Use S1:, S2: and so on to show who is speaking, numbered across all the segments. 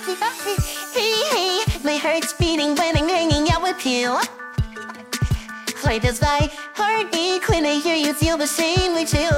S1: Hey, my heart's beating when I'm hanging out with you. Why does my heart beat when I hear you feel the same way too?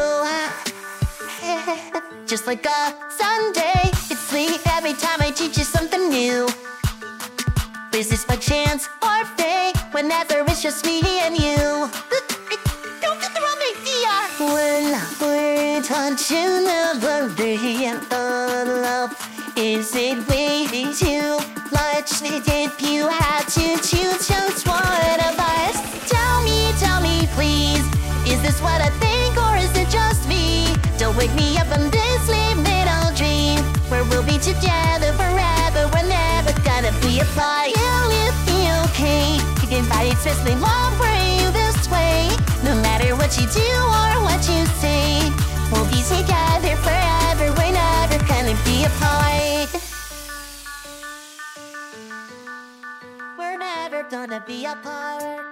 S1: Just like a Sunday, it's sweet every time I teach you something new. Is this by chance or fate? Whenever it's just me and you. Don't get the wrong idea. When we're touching the body of love, is it way too much if you had to choose just one of us? Tell me please, is this what I think or is it just me? Don't wake me up from this little dream where we'll be together forever. We're never gonna be apart. You'll be okay. You can fight it, especially love for you this way. No matter what you do or what you say, we'll be together forever. We're never gonna be apart. We're never gonna be apart.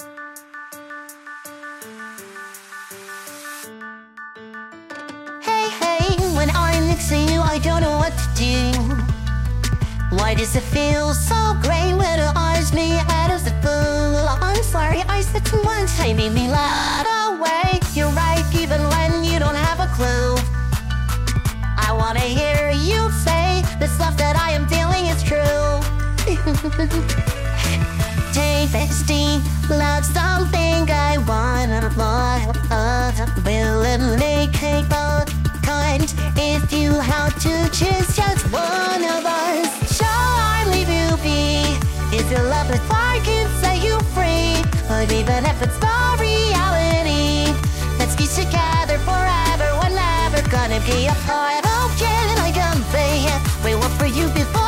S1: Hey, when I'm next to you, I don't know what to do. Why does it feel so great when your eyes meet out of the blue? I'm sorry, I said too much. I made me laugh away. You're right, even when you don't have a clue. I wanna hear you say the stuff that I am feeling is true. Tasty, love something I wanna love. Will make it both kind if you have to choose just one of us. Shall I leave you be? If your love is far, can set you free. But even if it's not reality, let's be together forever. We're never gonna be apart. Oh, can I come say we were for you before?